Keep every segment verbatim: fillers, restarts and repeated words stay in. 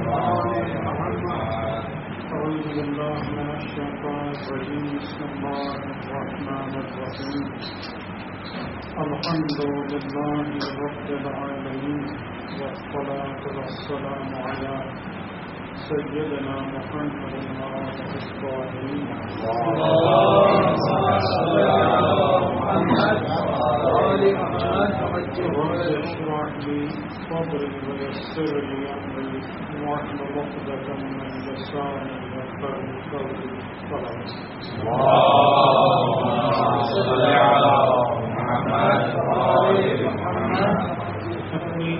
أعوذ بالله من الشيطان الرجيم بسم الله الرحمن الرحيم الحمد لله رب العالمين والصلاة والسلام على سيدنا محمد وآله الطاهرين رب اشرح لي صدري ويسر لي أمري واحلل عقدة من لساني يفقهوا قولي اللهم صل على محمد وآل محمد. اپنی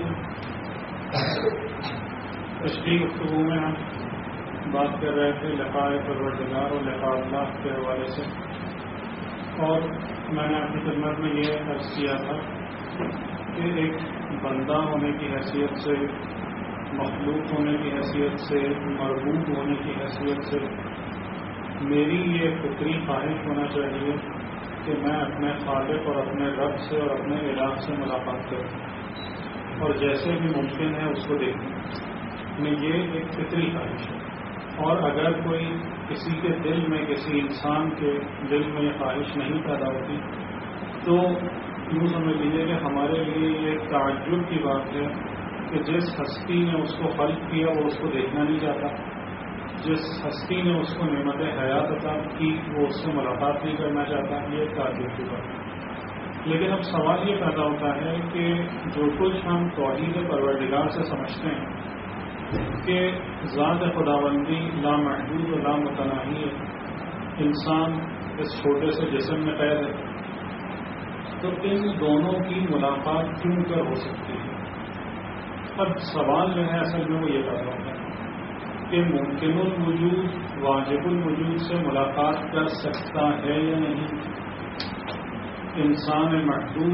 تشریح گفتگو میں ہم بات کر رہے تھے لقاء پروردگار اور لقاء اللہ کے حوالے سے، اور میں نے اپنی خدمت میں یہ عرض کیا تھا کہ ایک بندہ ہونے کی حیثیت سے، مخلوق ہونے کی حیثیت سے، مربوط ہونے کی حیثیت سے میری یہ فطری خواہش ہونا چاہیے کہ میں اپنے خالق اور اپنے رب سے اور اپنے الہ سے ملاقات کروں اور جیسے بھی ممکن ہے اس کو دیکھوں. یہ ایک فطری خواہش ہے، اور اگر کوئی کسی کے دل میں، کسی انسان کے دل میں یہ خواہش نہیں پیدا ہوتی تو یوں سمجھ لیجیے کہ ہمارے لیے یہ تعجب کی بات ہے کہ جس ہستی نے اس کو خلق کیا وہ اس کو دیکھنا نہیں چاہتا، جس ہستی نے اس کو نعمت حیات عطا کی وہ اس سے ملاقات نہیں کرنا چاہتا. یہ تعجب کی بات ہے. لیکن اب سوال یہ پیدا ہوتا ہے کہ جو کچھ ہم توحید پروردگار سے سمجھتے ہیں کہ ذات خداوندی لامحدود و لامتناہی ہے، انسان اس چھوٹے سے جسم میں قید ہے، تو ان دونوں کی ملاقات کیوں کر ہو سکتی ہے؟ اب سوال جو ہے اصل میں وہ یہ پیدا ہوتا ہے کہ ممکن الوجود واجب الوجود سے ملاقات کر سکتا ہے یا نہیں؟ انسان محدود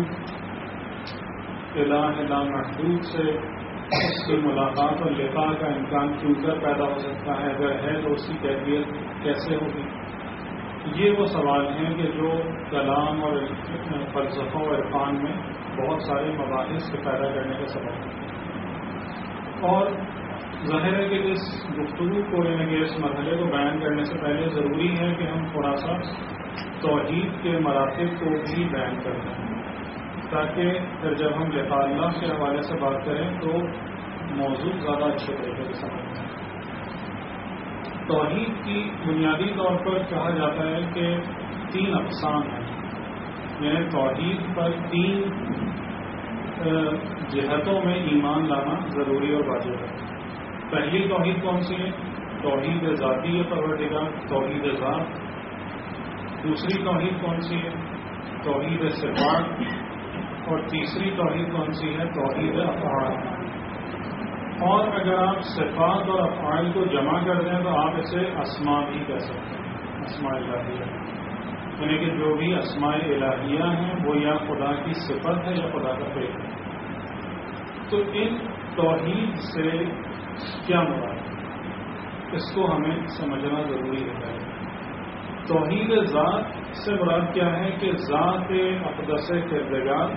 الہ لامحدود سے اس کی ملاقات اور لقاء کا امکان کیوں کر پیدا ہو سکتا ہے؟ اگر ہے تو اس کی کیفیت کیسے ہوگی؟ یہ وہ سوال ہیں کہ جو کلام اور فلسفہ و عرفان میں بہت سارے مباحث کے پیدا کرنے کا سبب ہے. اور ظاہر ہے کہ اس گفتگو کو یعنی کہ اس مرحلے کو بیان کرنے سے پہلے ضروری ہے کہ ہم تھوڑا سا توحید کے مراتب کو بھی بیان کر دیں، تاکہ پھر جب ہم لقاء اللہ کے حوالے سے بات کریں تو موضوع زیادہ اچھے طریقے سے سمجھ میں. توحید کی بنیادی طور پر کہا جاتا ہے کہ تین اقسام ہیں، یعنی توحید پر تین جہتوں میں ایمان لانا ضروری اور واجب ہے. پہلی توحید کون سی ہے؟ توحید ذاتی پروردگار، توحید ذات. دوسری توحید کون سی ہے؟ توحید صفات. اور تیسری توحید کون سی ہے؟ توحید افعال. اور اگر آپ صفات اور افعال کو جمع کر دیں تو آپ اسے اسماء بھی کہہ سکتے ہیں، اسماء الہیہ. یعنی کہ جو بھی اسماء الہیہ ہیں وہ یا خدا کی صفت ہے یا خدا کا فعل ہے. تو ان توحید سے کیا مراد ہے اس کو ہمیں سمجھنا ضروری ہے. توحید ذات سے مراد کیا ہے کہ ذات اقدس کردگار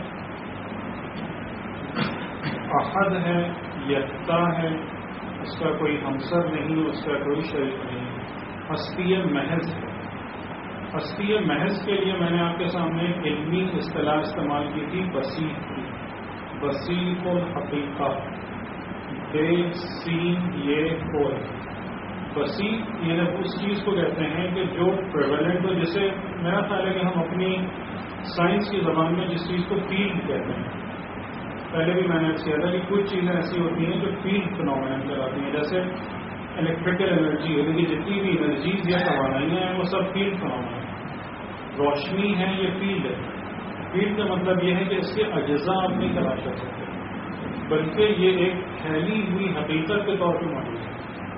احد ہے، یکتا ہے، اس کا کوئی ہمسر نہیں، اس کا کوئی شریک نہیں، ہستی محض ہے. ہستی محض کے لیے میں نے آپ کے سامنے ایک علمی اصطلاح استعمال کی تھی، بسیط کی. بسیط الحقیقہ، بے سین یہ کوئی. بسیط یعنی اس چیز کو کہتے ہیں کہ جو پریویلنٹ ہو، جسے میرا خیال ہے کہ ہم اپنی سائنس کی زبان میں جس چیز کو فیلڈ کہتے ہیں. پہلے بھی میں نے کیا تھا کہ کچھ چیزیں ایسی ہوتی ہیں جو فیلڈ فنومینن کراتی ہیں، جیسے الیکٹریکل انرجی، یعنی کہ جتنی بھی انرجیز یا توانائیاں ہیں وہ سب فیلڈ فنومینن. روشنی ہے یہ فیلڈ ہے. فیلڈ کا مطلب یہ ہے کہ اس کے اجزاء آپ نہیں تلاش کر سکتے، بلکہ یہ ایک پھیلی ہوئی حقیقت کے طور پر موجود ہے.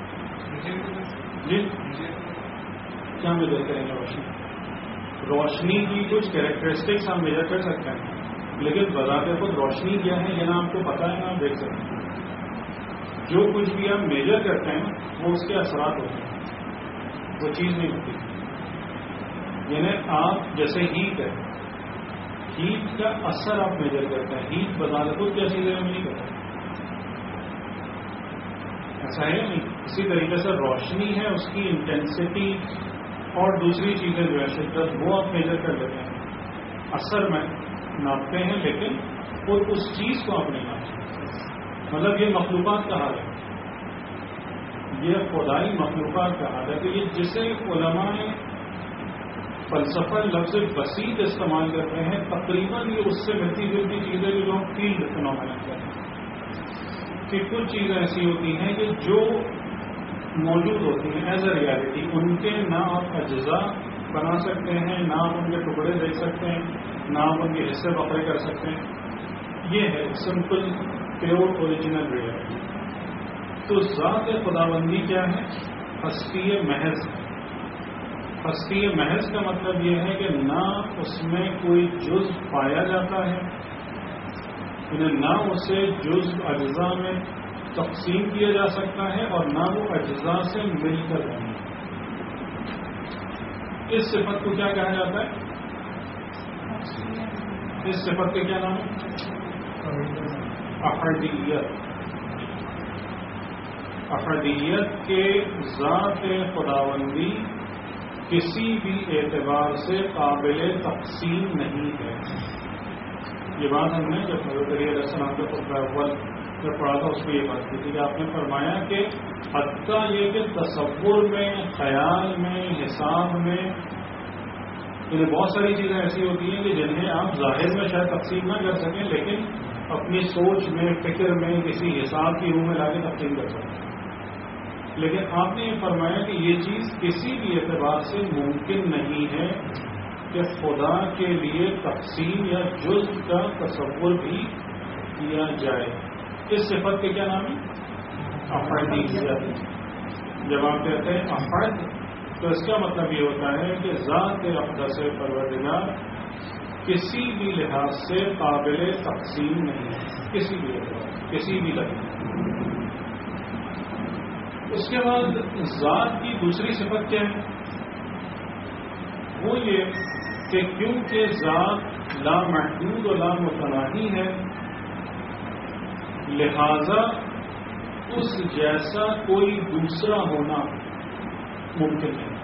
جی کیا میجر کریں گے؟ روشنی روشنی کی کچھ کیریکٹرسٹکس ہم میجر کر سکتے ہیں، لیکن بذات خود روشنی کیا ہے یہ نہ آپ کو پتہ ہے نہ آپ دیکھ سکتے ہیں. جو کچھ بھی آپ میجر کرتے ہیں وہ اس کے اثرات ہوتے ہیں، وہ چیز نہیں ہوتی. یعنی آپ جیسے ہیٹ ہے، ہیٹ کا اثر آپ میجر کرتے ہیں، ہیٹ بذات خود کیا چیز ہے ہم نہیں کرتے. ایسا ہے نہیں. اسی طریقے سے روشنی ہے، اس کی انٹینسٹی اور دوسری چیزیں جو ہے شدت وہ آپ میجر کر لیتے ہیں، اثر میں ناپتے ہیں، لیکن اور اس چیز کو آپ نہیں ناپتے. مطلب یہ مخلوقات کا حال ہے، یہ خدائی مخلوقات کا حال ہے. تو یہ جسے علماء فلسفہ لفظ بسیط استعمال کرتے ہیں، تقریباً یہ اس سے ملتی جلتی چیزیں جو ہم فیلڈ فینومینا کہتے ہیں کہ کچھ چیزیں ایسی ہوتی ہیں کہ جو موجود ہوتی ہیں ایز اے ریالٹی، ان کے نہ آپ اجزاء بنا سکتے ہیں، نہ آپ ان کے ٹکڑے دیکھ سکتے ہیں، نہ آپ ان کے حصے بکھرے کر سکتے ہیں. یہ ہے سمپل پیور اوریجنل ریالٹی. تو ذات خداوندی کیا ہے؟ ہستی محض. ہستی محض کا مطلب یہ ہے کہ نہ اس میں کوئی جز پایا جاتا ہے، یعنی نہ اسے جز اجزاء میں تقسیم کیا جا سکتا ہے، اور نہ وہ اجزاء سے مل کر رہے. اس صفت کو کیا کہا جاتا ہے؟ اس صفت کا کیا نام ہے؟ احدیت. احدیت کے ذات خداوندی کسی بھی اعتبار سے قابل تقسیم نہیں ہے. یہ بات ہم نے جب حضرت علیہ السلام کے خطبہ اول جب پڑھا تھا اس میں یہ بات کی تھی کہ آپ نے فرمایا کہ حتیٰ یہ کہ تصور میں، خیال میں، حساب میں، انہیں بہت ساری چیزیں ایسی ہوتی ہیں کہ جنہیں آپ ظاہر میں شاید تقسیم نہ کر سکیں، لیکن اپنی سوچ میں، فکر میں، کسی حساب کی روح میں لا کے تقسیم کر سکیں. لیکن آپ نے یہ فرمایا کہ یہ چیز کسی بھی اعتبار سے ممکن نہیں ہے کہ خدا کے لیے تقسیم یا جز کا تصور بھی کیا جائے. اس صفت کے کیا نام ہے؟ احدیت. جب آپ کہتے ہیں احد تو اس کا مطلب یہ ہوتا ہے کہ ذات اقدس پروردگار کسی بھی لحاظ سے قابل تقسیم نہیں ہے، کسی بھی اعتبار، کسی بھی لحاظ. اس کے بعد ذات کی دوسری صفت کیا ہے؟ وہ یہ کہ کیونکہ ذات لامحدود اور لامتناہی ہے، لہذا اس جیسا کوئی دوسرا ہونا ممکن ہے.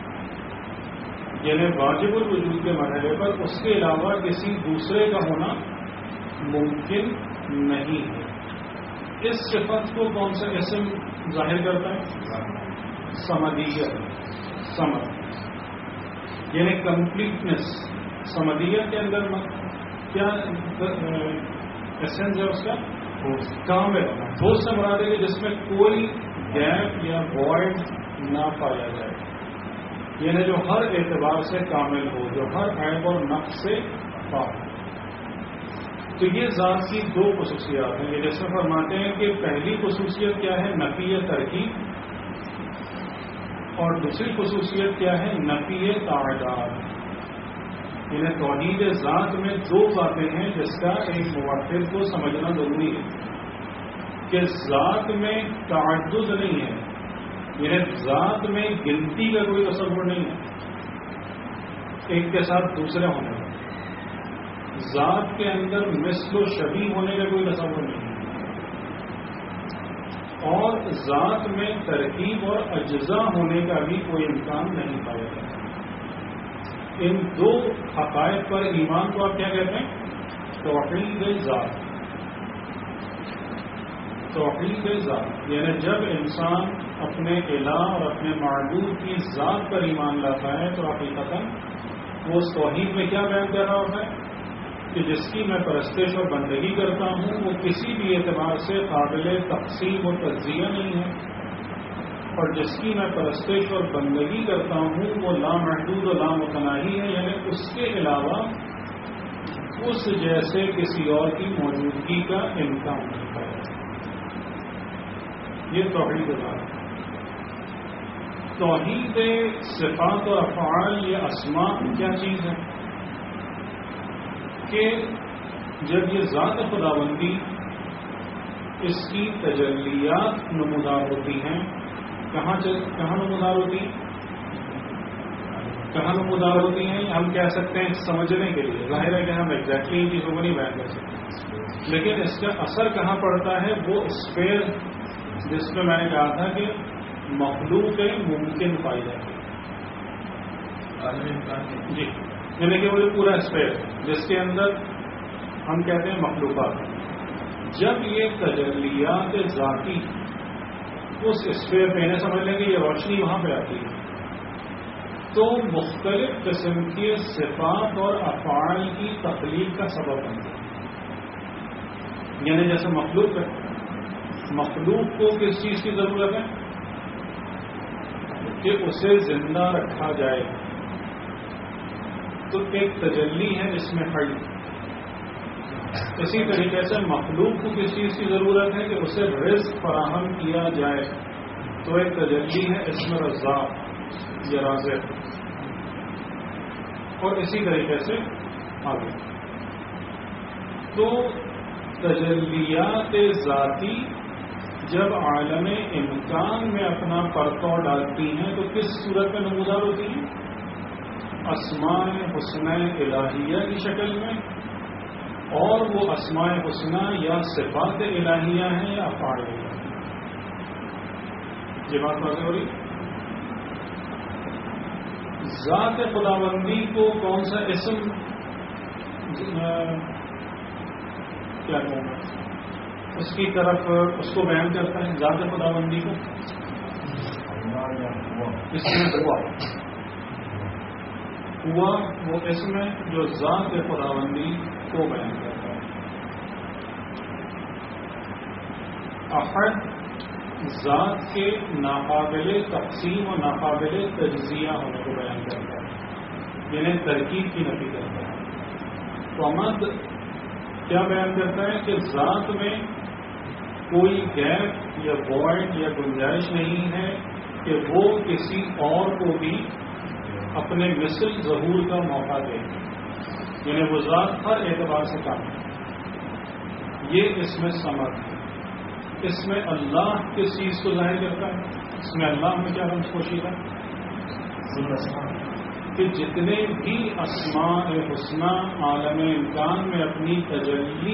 یعنی واجب الوجود کے مرحلے پر اس کے علاوہ کسی دوسرے کا ہونا ممکن نہیں ہے. اس صفت کو کون سا اسم ظاہر کرتا ہے؟ سمدیت. سمد یعنی کمپلیٹنس. سمدیت کے اندر کیا ایسنس ہے اس کا؟ کامل. وہ سے مراد ہے کہ جس میں کوئی گیپ یا وائڈ نہ پایا جائے، یعنی جو ہر اعتبار سے کامل ہو، جو ہر عیب اور نقص سے پاک. تو یہ ذات کی دو خصوصیات ہیں. یہ جیسے فرماتے ہیں کہ پہلی خصوصیت کیا ہے؟ نفی ترکیب. اور دوسری خصوصیت کیا ہے؟ نفی تعداد. یعنی توحید ذات میں دو باتیں ہیں جس کا ایک موحد کو سمجھنا ضروری ہے کہ ذات میں تعدد نہیں ہے، یعنی ذات میں گنتی کا کوئی تصور نہیں ہے ایک کے ساتھ دوسرے ہونے کا. ذات کے اندر مثل و شبیہ ہونے کا کوئی تصور نہیں ہے، اور ذات میں ترکیب اور اجزاء ہونے کا بھی کوئی امکان نہیں پایا جاتا. ان دو حقائق پر ایمان کو آپ کیا کہتے ہیں؟ توحید ذات. توحید ذات یعنی جب انسان اپنے الہ اور اپنے معبود کی ذات پر ایمان لاتا ہے تو حقیقتاً وہ اس توحید میں کیا بیان کر رہا ہوتا ہے کہ جس کی میں پرستش اور بندگی کرتا ہوں وہ کسی بھی اعتبار سے قابل تقسیم و تجزیہ نہیں ہے، اور جس کی میں پرستش اور بندگی کرتا ہوں وہ لامحدود و لامتناہی ہے، یعنی اس کے علاوہ اس جیسے کسی اور کی موجودگی کا امکان نہیں پایا. یہ توحید ذات. توحید صفات اور افعال یہ اسماء کیا چیز ہے کہ جب یہ ذات خداوندی اس کی تجلیات نمودار ہوتی ہیں، کہاں کہاں نمودار ہوتی ہیں کہاں نمودار ہوتی ہیں ہم کہہ سکتے ہیں سمجھنے کے لیے. ظاہر ہے کہ ہم ایگزیکٹلی ان چیزوں کو نہیں بیان کر سکتے، لیکن اس کا اثر کہاں پڑتا ہے وہ اسپیئر جس میں میں نے کہا تھا کہ مخلوق ممکن پائی جاتی ہے جی، یعنی کہ وہ جو پورا اسپیس جس کے اندر ہم کہتے ہیں مخلوقات، جب یہ تجلیات ذاتی اس اسفیئر پہ انہیں سمجھ لیں گے یہ روشنی وہاں پہ آتی ہے تو مختلف قسم کے صفات اور افعال کی تخلیق کا سبب بنتا ہے. یعنی جیسے مخلوق ہے، مخلوق کو کس چیز کی ضرورت ہے کہ اسے زندہ رکھا جائے، تو ایک تجلی ہے جس میں حی. اسی طریقے سے مخلوق کو کس چیز کی ضرورت ہے کہ اسے رزق فراہم کیا جائے، تو ایک تجلی ہے اس میں رزاق یا رازق. اور اسی طریقے سے آگے تو تجلیات ذاتی جب عالم امکان میں اپنا پرتو ڈالتی ہیں تو کس صورت میں نمودار ہوتی ہیں؟ اسماء حسنہ الہیہ کی شکل میں، اور وہ اسماء حسنہ یا صفات الہیہ ہیں یا افعال ہیں. یہ بات واضح ہو رہی؟ ذات خداوندی کو کون سا اسم کیا کہوں گا اس کی طرف اس کو بیان کرتا ہے؟ ذات خداوندی کو اس میں ہوا ہوا وہ اسم ہے جو ذات خداوندی کو بیان کرتا ہے. احد ذات کے ناقابل تقسیم اور ناقابل تجزیہ ہونے کو بیان کرتا ہے، یعنی ترکیب کی نفی کرتا ہے. صمد کیا بیان کرتا ہے کہ ذات میں کوئی گیپ یا وائڈ یا گنجائش نہیں ہے کہ وہ کسی اور کو بھی اپنے مثل ظہور کا موقع دے، یعنی وہ ذات ہر اعتبار سے کام ہے. یہ اس میں صمد ہے. اس میں اللہ کس چیز کو ظاہر کرتا ہے؟ اس میں اللہ میں کیا رمز پوشیدہ کہ جتنے بھی اسماء حسنہ عالم امکان میں اپنی تجلی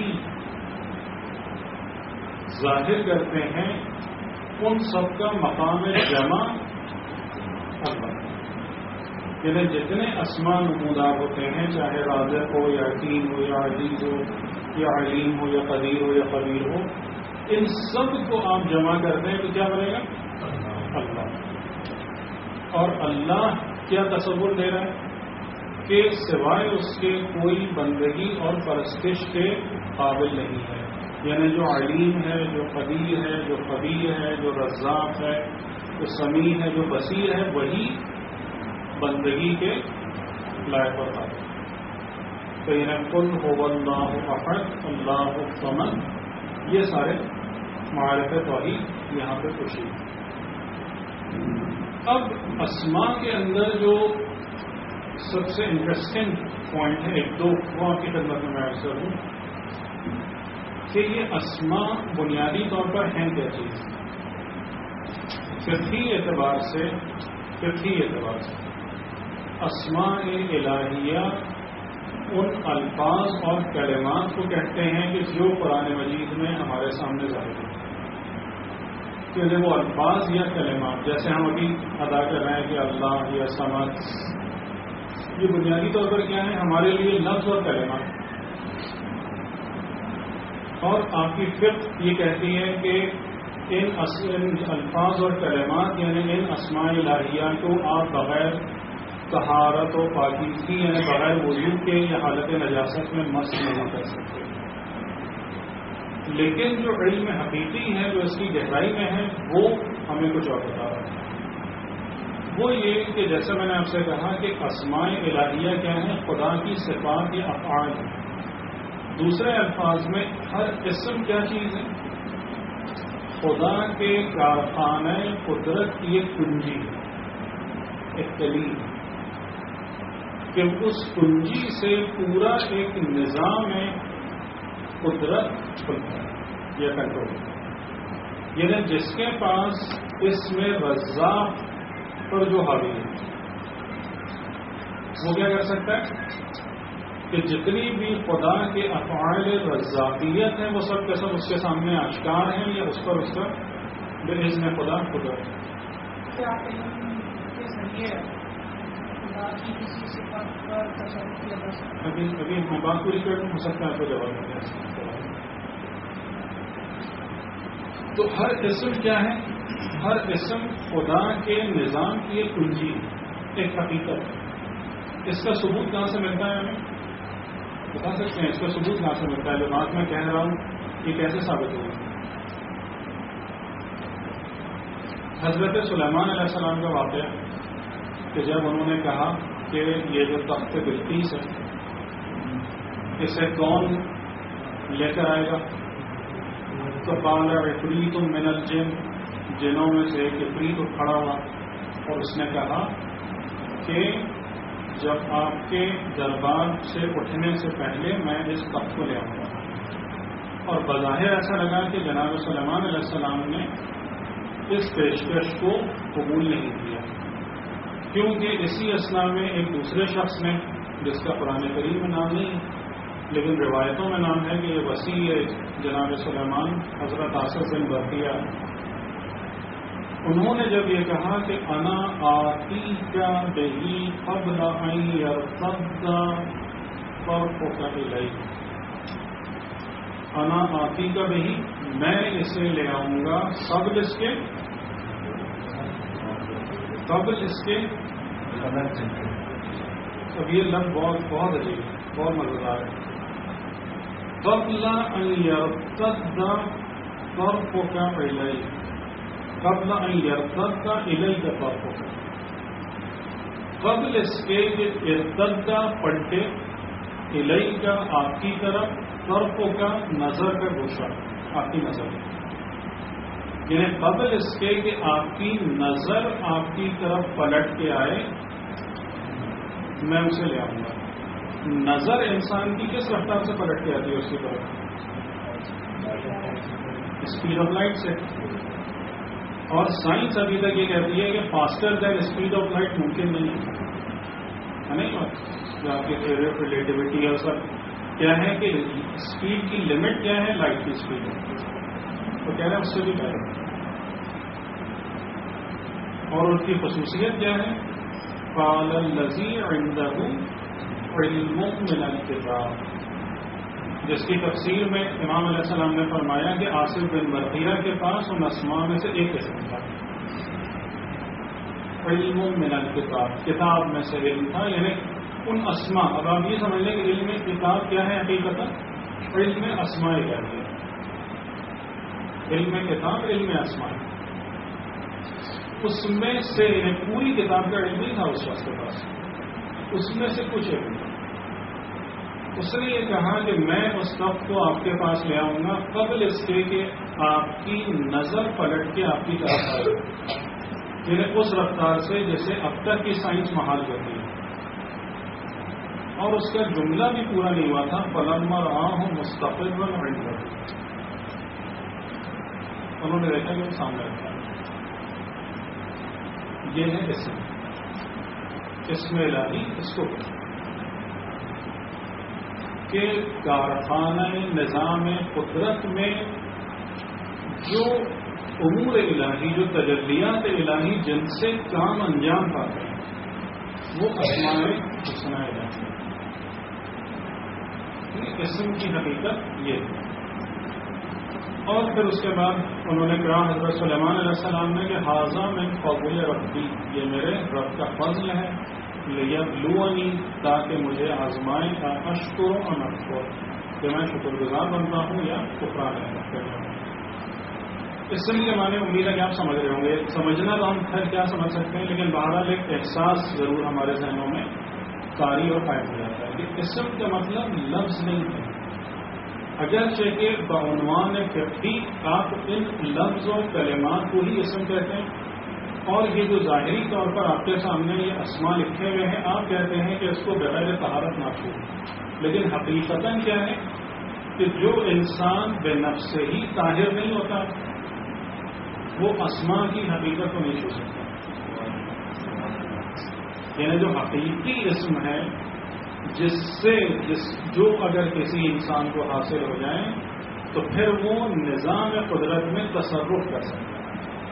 ظاہر کرتے ہیں ان سب کا مقام جمع اللہ. یعنی جتنے اسماء نمودار ہوتے ہیں، چاہے رازق ہو یا حکیم ہو یا عزیز ہو یا علیم ہو یا قدیر ہو یا خبیر ہو، ان سب کو آپ جمع کرتے ہیں تو کیا بنے گا؟ اللہ. اور اللہ کیا تصور دے رہا ہے کہ سوائے اس کے کوئی بندگی اور پرستش کے قابل نہیں ہے. یعنی جو علیم ہے، جو قدیر ہے، جو خبیر ہے، جو رزاق ہے، جو سمیع ہے، جو بصیر ہے، وہی بندگی کے لائق اور قابل. تو یہ قل هو اللہ احد اللہ الصمد، یہ سارے معارف توحید یہاں پہ خوشی. اب اسماء کے اندر جو سب سے انٹرسٹنگ پوائنٹ ہے، ایک دو وہ آپ کی خدمت میں عرض کروں کہ یہ اسماء بنیادی طور پر ہیں کیا چیز. فقہی اعتبار سے فقہی اعتبار سے اسماء الہیہ ان الفاظ اور کلمات کو کہتے ہیں کہ جو قرآن مجید میں ہمارے سامنے ظاہر ہیں. کہ وہ الفاظ یا کلمات جیسے ہم ابھی ادا کر رہے ہیں کہ اللہ یا سمد، یہ بنیادی طور پر کیا ہے؟ ہمارے لیے لفظ اور کلمات. اور آپ کی فقہ یہ کہتی ہے کہ ان الفاظ اور کلمات یعنی ان اسماء الہیہ کو آپ بغیر طہارت و پاکیزگی یعنی بغیر وضو کے یا حالت نجاست میں مس نہیں کر سکتے. لیکن جو علم حقیقی ہے، جو اس کی گہرائی میں ہے، وہ ہمیں کچھ اور بتا رہا ہے. وہ یہ کہ جیسے میں نے آپ سے کہا کہ اسماء الہیہ کیا ہیں؟ خدا کی صفات یا افعال ہیں. دوسرے الفاظ میں ہر قسم کیا چیز ہے؟ خدا کے کارخانہ قدرت کی ایک کنجی ہے، ایک کلید کہ اس کنجی سے پورا ایک نظام قدرت کھلتا ہے یا کنٹرول. یعنی جس کے پاس اس میں رزاق پر جو حاوی ہے وہ کیا کر سکتا ہے کہ جتنی بھی خدا کے افعال رزاقیت ہیں وہ سب کے سب اس کے سامنے آشکار ہیں یا اس پر اس کا بإذن خدا قدرت. کیا علم کے ذریعے خدا کی کسی صفت پر تصور کیا جا سکتا ہے؟ ابھی ابھی میں بات پوری کر دوں، ہو سکتا ہے آپ کو جواب مل جائے. تو ہر اسم کیا ہے؟ ہر اسم خدا کے نظام کی ایک کنجی، ایک حقیقت ہے. اس کا ثبوت کہاں سے ملتا ہے؟ ہمیں بتا سکتے ہیں اس کا ثبوت کہاں سے ملتا ہے؟ جو بات میں کہہ رہا ہوں یہ کیسے ثابت ہوگی؟ حضرت سلیمان علیہ السلام کا واقعہ کہ جب انہوں نے کہا کہ یہ جو تخت بلقیس ہے اسے کون لے کر آئے گا، تو قال عفریت من الجن، جنوں میں سے ایک عفریت کھڑا ہوا اور اس نے کہا کہ جب آپ کے دربار سے اٹھنے سے پہلے میں اس تخت کو لے آؤں گا. اور بظاہر ایسا لگا کہ جناب سلیمان علیہ السلام نے اس پیشکش کو قبول نہیں کیا، کیونکہ اسی اسنا میں ایک دوسرے شخص نے جس کا قرآن کریم میں نام نہیں لیکن روایتوں میں نام ہے کہ یہ وسیع ہے جناب سلیمان، حضرت آصف بن برقیہ، انہوں نے جب یہ کہا کہ انا آتی کا بہی قبل ان یرتد طرفک الیک، انا آتی کا بہی، میں اسے لے آؤں گا قبل اس کے قبل اس کے اب یہ لفظ بہت بہت عجیب ہے، بہت مزیدار ہے. قبل ان یرتد طرفک الیک، قبل ان یرتد الیک طرفک، قبل اس کے کہ ارتد پلٹے، الیک آپ کی طرف، طرفک نظر کا گوشہ، آپ کی نظر، یعنی قبل اس کے کہ آپ کی نظر آپ کی طرف پلٹ کے آئے میں اسے لے آؤں گا. نظر انسان کی کس رفتار سے پلٹ کے آتی ہے اس کی طرف؟ اسپیڈ آف لائٹ سے. اور سائنس ابھی تک یہ کہتی ہے کہ faster than speed of light ممکن نہیں ہے. نہیں بات جو آپ کی تھیوری آف ریلیٹیوٹی ہے سر کیا ہے کہ اسپیڈ کی لمٹ کیا ہے؟ لائٹ کی اسپیڈ ہے. تو کہہ رہے ہیں اس سے بھی پہلے. اور اس کی خصوصیت کیا ہے؟ قال الذی عنده علم من الکتاب، جس کی تفسیر میں امام علیہ السلام نے فرمایا کہ آصف بن برقیہ کے پاس ان اسماء میں سے ایک قسم تھا، علم من الکتاب، کتاب میں سے علم تھا، یعنی ان اسماء. اب آپ یہ سمجھ لیں کہ علم کتاب کیا ہے حقیقت؟ علم اسماء کیا ہے؟ علم کتاب علم اسماء، اس میں سے یعنی پوری کتاب کا علم نہیں تھا اس شخص کے پاس، اس میں سے کچھ علم تھا. اس نے یہ کہا کہ میں اس وقت کو آپ کے پاس لے آؤں گا قبل اس کے کہ آپ کی نظر پلٹ کے آپ کی طرف آئے، یعنی اس رفتار سے جیسے اب تک کی سائنس محال کرتی ہے. اور اس کا جملہ بھی پورا نہیں ہوا تھا. فلما رآہ مستقرا عنده، انہوں نے دیکھا کہ وہ سامنے رکھا. یہ ہے اسم، اسم الہی اس کو کہ کارخانہ نظام قدرت میں جو امور الہی، جو تجلیات الہی جن سے کام انجام پاتے ہیں وہ اسماء حسنی الہی. اسم کی حقیقت یہ ہے. اور پھر اس کے بعد انہوں نے کہا حضرت سلیمان علیہ السلام نے کہ حاضہ من فضل ربی، یہ میرے رب کا فضل ہے، لیبلونی، تاکہ مجھے آزمائے کا اشکر و نکفر، کہ میں شکر گزار بنتا ہوں یا کفران کرتا ہوں. اسم کے معنی امید ہے کہ آپ سمجھ رہے ہوں گے. سمجھنا تو ہم پھر کیا سمجھ سکتے ہیں، لیکن بہرحال ایک احساس ضرور ہمارے ذہنوں میں طاری اور قائم ہو جاتا ہے کہ اسم کا مطلب لفظ نہیں ہے. اگرچہ کہ بعنوان فقہی آپ ان لفظ و کلمات کو ہی اسم کہتے ہیں، اور یہ جو ظاہری طور پر آپ کے سامنے یہ اسماء لکھے ہوئے ہیں آپ کہتے ہیں کہ اس کو بغیر طہارت نہ چھوڑ، لیکن حقیقتاً کیا ہے کہ جو انسان بے نفس سے ہی طاہر نہیں ہوتا وہ اسماء کی حقیقت کو نہیں چھو سکتا. یعنی جو حقیقی اسم ہے جس سے جس جو اگر کسی انسان کو حاصل ہو جائے تو پھر وہ نظام قدرت میں تصرف کر سکتا ہے.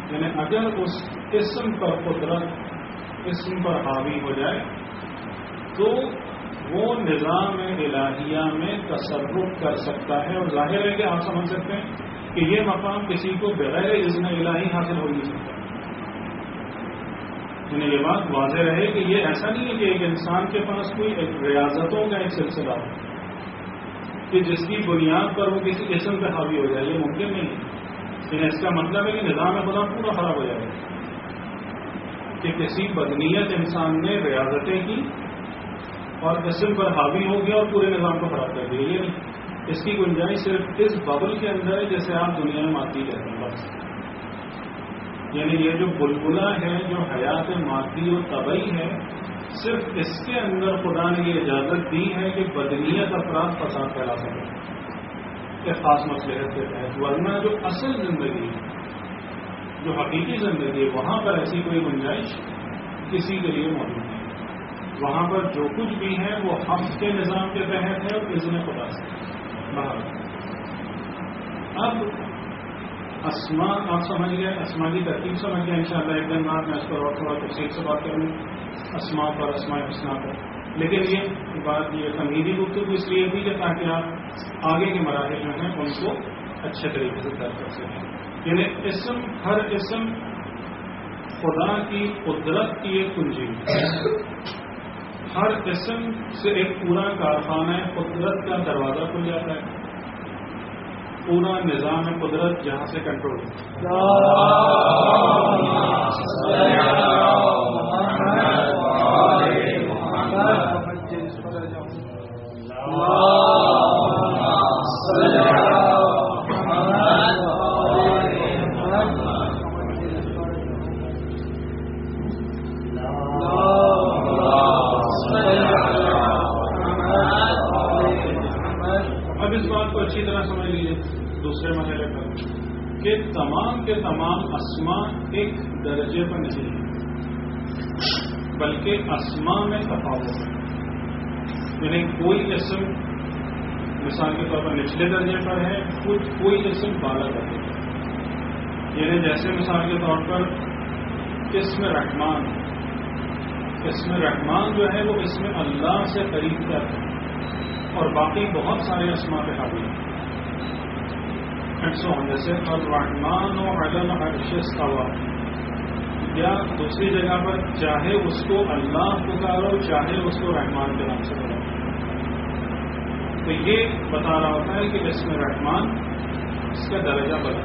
یعنی اگر اس اسم پر قدرت اسم پر حاوی ہو جائے تو وہ نظام الہیہ میں تصرف کر سکتا ہے. اور ظاہر ہے کہ آپ سمجھ سکتے ہیں کہ یہ مقام کسی کو بغیر اذن الہی حاصل ہو نہیں سکتا. یعنی یہ بات واضح رہے کہ یہ ایسا نہیں ہے کہ ایک انسان کے پاس کوئی ریاضتوں کا ایک سلسلہ ہو کہ جس کی بنیاد پر وہ کسی اسم پہ حاوی ہو جائے. یہ ممکن نہیں ہے. یعنی اس کا مطلب ہے کہ نظام خدا پورا خراب ہو جائے گا کہ کسی بدنیت انسان نے ریاضتیں کی اور اسم پر حاوی ہو گیا اور پورے نظام کو خراب کر دیا. یہ نہیں. اس کی گنجائش صرف اس ببل کے اندر ہے جیسے آپ دنیا میں مادی کہتے ہیں بس. یعنی یہ جو بلبلہ ہے جو حیات مادی و طبعی ہے صرف اس کے اندر خدا نے یہ اجازت دی ہے کہ بدنیت افراد فساد پھیلا سکے کہ خاص مصلحت کے تحت. ورنہ جو اصل زندگی ہے جو حقیقی زندگی ہے وہاں پر ایسی کوئی گنجائش کسی کے لیے موجود نہیں. وہاں پر جو کچھ بھی ہے وہ حق کے نظام کے تحت ہے اور اذن خدا سے باہر. اب اسماء آپ سمجھ گئے, اسماء کی ترتیب سمجھ گئے. انشاءاللہ ایک دن بعد میں اس پر اور تھوڑا تفصیل سے بات کروں اسماء پر, اسماء حسنہ پر. لیکن یہ بات یہ تمہیدی گفتگو اس لیے بھی کہ تاکہ آپ آگے کے مراحل جو ہیں ان کو اچھے طریقے سے طے کر سکیں. یعنی اسم ہر اسم خدا کی قدرت کی ایک کنجی ہے. ہر قسم سے ایک پورا کارخانہ قدرت کا دروازہ کھل جاتا ہے. پورا نظام قدرت جہاں سے کنٹرول اچھی طرح سمجھ لیجیے دوسرے مرحلے پر کہ تمام کے تمام اسماء ایک درجے پر نہیں ہیں بلکہ اسماء میں تفاوت ہے. یعنی کوئی اسم مثال کے طور پر نچلے درجے پر ہے, کچھ کوئی اسم بالا درجے پر. یعنی جیسے مثال کے طور پر اسم رحمان اسم رحمان جو ہے وہ اسم اللہ سے قریب تر ہے اور باقی بہت سارے اسماء پہ حاوی ہیں. جیسے الرحمن و علی العرش استوى, یا دوسری جگہ پر چاہے اس کو اللہ پکارو چاہے اس کو رحمان کے نام سے بلاؤ. تو یہ بتا رہا ہوتا ہے کہ اسم رحمان اس کا درجہ بڑھا.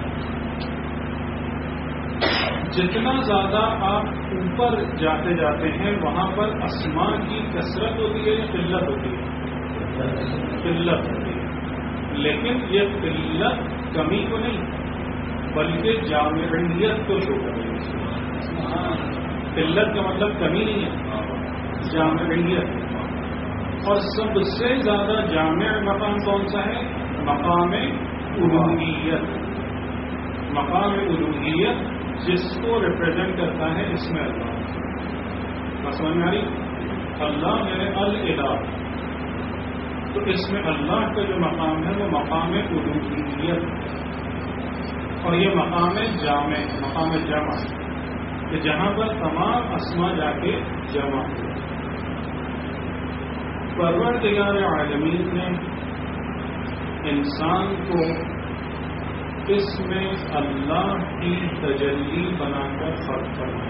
جتنا زیادہ آپ اوپر جاتے جاتے ہیں وہاں پر اسماء کی کثرت ہوتی ہے یا قلت ہوتی ہے؟ قلت ہوتی ہے. لیکن یہ قلت کمی کو نہیں بلکہ جامعیت کو شو کر رہی ہے. قلت کا مطلب کمی نہیں ہے, جامعیت. اور سب سے زیادہ جامع مقام کون سا ہے؟ مقام الوہیت. مقام الوہیت جس کو ریپرزینٹ کرتا ہے اس میں اللہ. بس سمجھ میں آ رہی؟ اللہ میرے الالہ. تو اس میں اللہ کا جو مقام ہے وہ مقام الوہیت اور یہ مقام جامع مقام جمع کہ جہاں پر تمام اسماء جا کے جمع ہوئے. پروردگار عالمین نے انسان کو اس میں اللہ کی تجلی بنا کر فرق کرنا.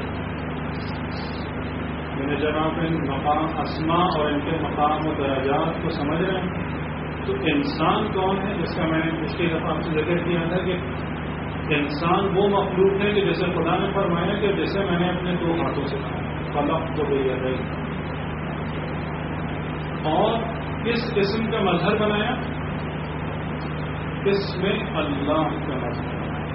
میں جب آپ ان مقام اسماء اور ان کے مقام و درجات کو سمجھ رہے ہیں تو انسان کون ہے جس کا میں نے پچھلی دفعہ آپ سے ذکر کیا تھا کہ انسان وہ مخلوق ہے کہ جیسے خدا نے فرمایا کہ جیسے میں نے اپنے دو ہاتھوں سے خلق کو دیا ہے اور کس قسم کا مظہر بنایا؟ اس میں اللہ کا مظہر.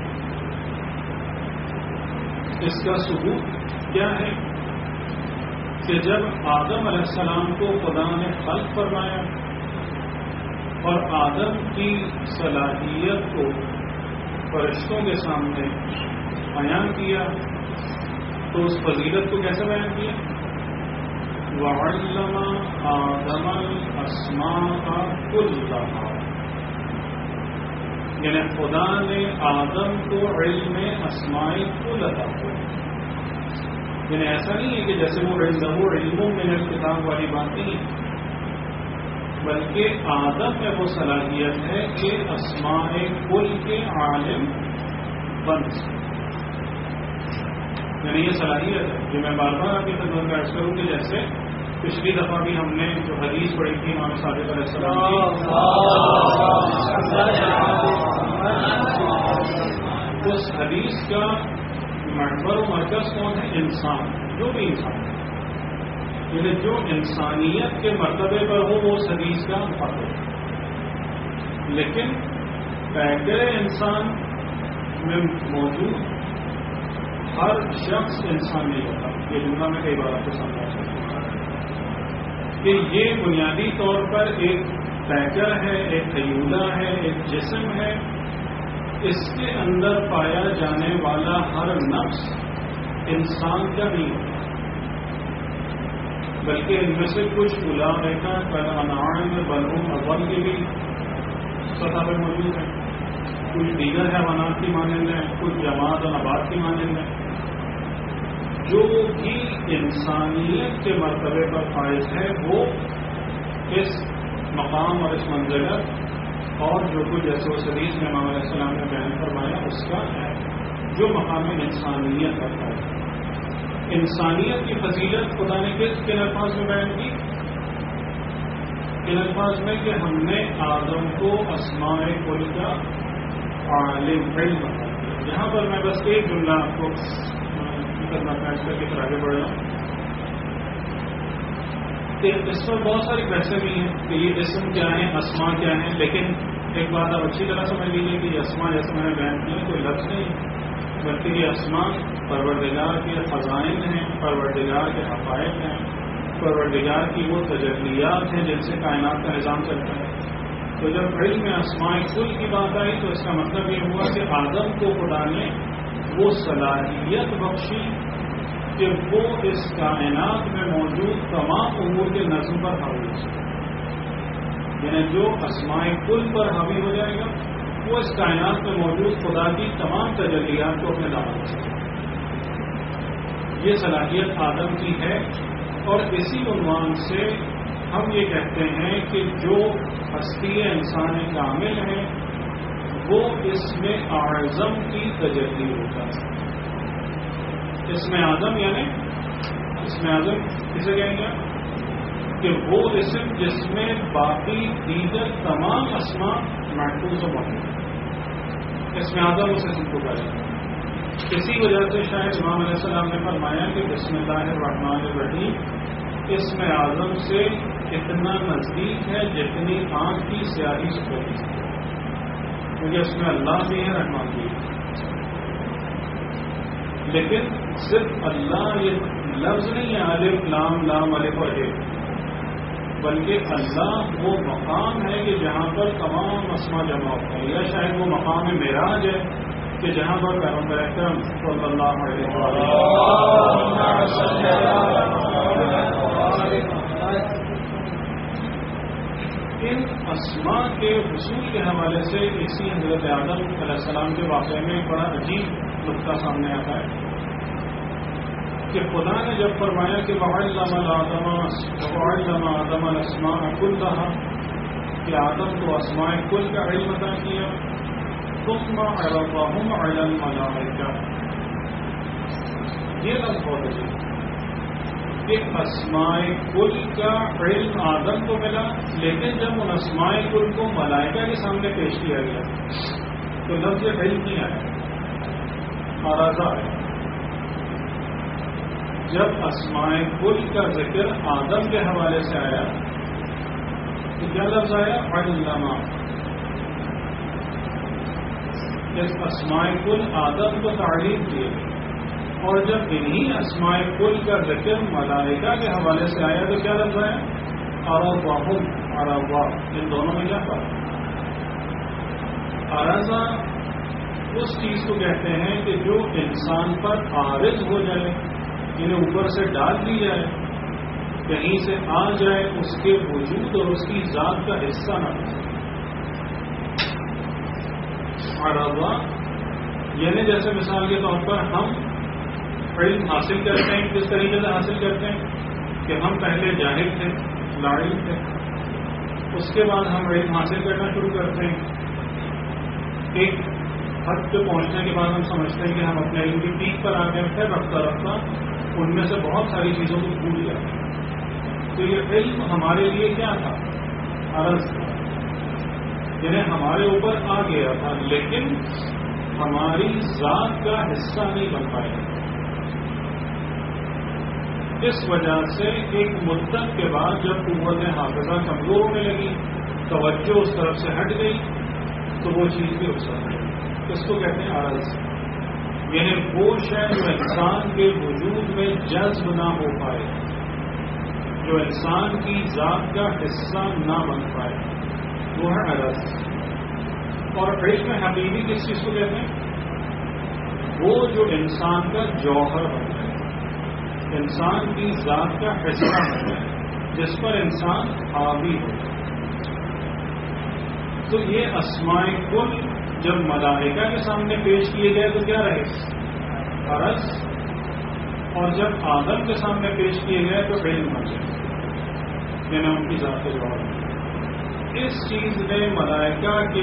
اس کا ثبوت کیا ہے کہ جب آدم علیہ السلام کو خدا نے خلق فرمایا اور آدم کی صلاحیت کو فرشتوں کے سامنے بیان کیا تو اس فضیلت کو کیسے بیان کیا؟ وَعَلَّمَ آدَمَ الْأَسْمَاءَ كُلَّهَا. یعنی خدا نے آدم کو علم اسماء کل عطا کیا. یعنی ایسا نہیں ہے کہ جیسے وہ علم علم من الکتاب والی بات نہیں، بلکہ آدم میں وہ صلاحیت ہے کہ اسماء کل کے عالم بن سکے. یعنی یہ صلاحیت ہے جو میں بار بار آپ کی خدمت میں عرض کروں کہ جیسے پچھلی دفعہ بھی ہم نے جو حدیث پڑھی تھی امام صادق علیہ السلام کی، اس حدیث کا محور و مرکز کون ہے؟ انسان. جو بھی انسان یعنی جو انسانیت کے مرتبے پر ہو وہ اس حدیث کا محور. لیکن پیکر انسان میں موجود ہر شخص انسان نہیں ہوتا. یہ جملہ میں کئی بار آپ کو سمجھا سکتا ہوں کہ یہ بنیادی طور پر ایک پیکر ہے، ایک خیولہ ہے، ایک جسم ہے. اس کے اندر پایا جانے والا ہر نفس انسان کا نہیں ہوتا، بلکہ ان میں سے کچھ اولئک کالانعام بل هم اضل کے بھی سطح پہ موجود ہیں، کچھ دیگر حیوانات کی مانند ہیں، کچھ جماعت و نبات کی مانند ہیں. جو بھی انسانیت کے مرتبے پر فائز ہے وہ اس مقام اور اس منزلت اور جو کچھ جیسے اس حدیث میں امام علیہ السلام نے بیان فرمایا اس کا ہے جو مقام انسانیت رکھتا ہے. انسانیت کی فضیلت خدا نے کس کے الفاظ میں بیان کی؟ ان الفاظ میں کہ ہم نے آدم کو اسماء کل کا عالم علم بتا دیا. یہاں پر میں بس ایک جملہ آپ کو کرنا پیش کر کے پھر آگے بڑھ رہا ہوں کہ اس پر بہت ساری بحثیں بھی ہیں کہ یہ اسم کیا ہیں، اسماء کیا ہیں. لیکن ایک بات آپ اچھی طرح سمجھ لیجیے کہ یہ اسماء جیسے میں نے بیان کیا کوئی لفظ نہیں، بلکہ یہ اسماء پروردگار کے خزائن ہیں، پروردگار کے حقائق ہیں، پروردگار کی وہ تجلیات ہیں جن سے کائنات کا نظام چلتا ہے. تو جب علم میں اسماء کل کی بات آئی تو اس کا مطلب یہ ہوا کہ آدم کو خدا نے وہ صلاحیت بخشی کہ وہ اس کائنات میں موجود تمام امور کے نظم پر حاوی ہو سکے. یعنی جو اسماء کل پر حاوی ہو جائے گا وہ اس کائنات میں موجود خدا کی تمام تجلیات کو اپنے دامن میں سکے. یہ صلاحیت آدم کی ہے اور اسی عنوان سے ہم یہ کہتے ہیں کہ جو ہستی انسان کامل ہے وہ اس میں اعظم کی تجلی ہوتا ہے. اس میں آدم یعنی اس میں آدم کسے کہیں گے کہ وہ اسم جس میں باقی دیگر تمام اسماء محفوظ و موجود ہیں، اس میں آدم اس اسم کو کہا جاتا ہے. اسی وجہ سے شاید امام علیہ السلام نے فرمایا کہ بسم اللہ الرحمن الرحیم اس میں آدم سے اتنا نزدیک ہے جتنی آنکھ کی سیاہی سفیدی سے، کیونکہ اس میں اللہ بھی ہے، رحمان بھی ہے. لیکن صرف اللہ یہ لفظ نہیں ہے الف لام لام الف اور ایک، بلکہ اللہ وہ مقام ہے کہ جہاں پر تمام اسماء جمع ہوتے ہیں. یا شاید وہ مقام معراج ہے کہ جہاں پر پیغمبر اکرم صلی اللہ علیہ وسلم ان اسماء کے حصول کے حوالے سے اسی حضرت آدم علیہ السلام کے واقعے میں ایک بڑا عجیب نقطہ سامنے آتا ہے کہ خدا نے جب فرمایا کہ وَعَلَّمَ آدَمَ آدَمَ الْأَسْمَاءَ كُلَّهَا کہ آدم کو اسماء کل کا علم عطا کیا، ثُمَّ عَرَضَهُمْ عَلَى الْمَلَائِكَةِ. یہ لفظ بہت عجیب کہ اسماء کل کا علم آدم کو ملا، لیکن جب ان اسماء کل کو ملائکہ کے سامنے پیش کیا گیا تو لفظ علم نہیں آیا، عرضہ ہے. جب اسماء کل کا ذکر آدم کے حوالے سے آیا تو کیا لفظ آیا؟ علم. اس اسماء کل آدم کو تعلیم کی، اور جب انہی اسماء کل کا ذکر ملائکہ کے حوالے سے آیا تو کیا لفظ آیا؟ عرضہم عرضہ. ان دونوں میں کیا فرق ہے؟ عرضہ اس چیز کو کہتے ہیں کہ جو انسان پر عارض ہو جائے، انہیں اوپر سے ڈال دی جائے، کہیں سے آ جائے، اس کے وجود اور اس کی ذات کا حصہ نہ ہو. عرضا یعنی جیسے مثال کے طور پر ہم علم حاصل کرتے ہیں، کس طریقے سے حاصل کرتے ہیں کہ ہم پہلے جاہل تھے، لاڑی تھے، اس کے بعد ہم علم حاصل کرنا شروع کرتے ہیں، ایک حد پہ پہنچنے کے بعد ہم سمجھتے ہیں کہ ہم اپنے علم کی پیک پر آ گئے تھے، رفتہ رفتہ ان میں سے بہت ساری چیزوں کو بھول جاتے ہیں۔ تو یہ علم ہمارے لیے کیا تھا؟ عرض تھا، یعنی ہمارے اوپر آ گیا تھا لیکن ہماری ذات کا حصہ نہیں بن پایا۔ اس وجہ سے ایک مدت کے بعد جب قوت حافظہ کمزور ہونے لگی، توجہ اس طرف سے ہٹ گئی، تو وہ چیز بھی اس طرح ہے۔ اس کو کہتے ہیں عرض، یعنی وہ شے جو انسان کے وجود میں جذب نہ ہو پائے، جو انسان کی ذات کا حصہ نہ بن پائے، وہ ہے عرض۔ اور علم حقیقی کس چیز کو کہتے ہیں؟ وہ جو انسان کا جوہر بن جائے، انسان کی ذات کا حصہ بن جائے، جس پر انسان حاوی ہو۔ تو یہ اسماء کل جب ملائکہ کے سامنے پیش کیے گئے تو کیا رہے؟ عرض۔ اور جب آدم کے سامنے پیش کیے گئے تو علم بن گئے، یعنی ان کی ذات کا جوہر۔ اس چیز نے ملائکہ کے